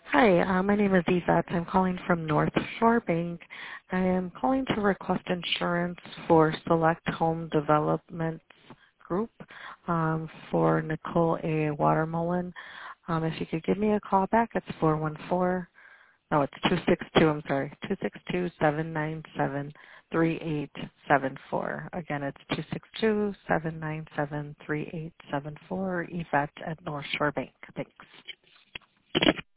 Hi, my name is Yvette. I'm calling from North Shore Bank. I am calling to request insurance for Select Home Development Group for Nicole A. Watermullen. If you could give me a call back, it's 414. No, it's 262. I'm sorry, 262-797-3874. Again, it's 262-797-3874. Yvette at North Shore Bank. Thanks.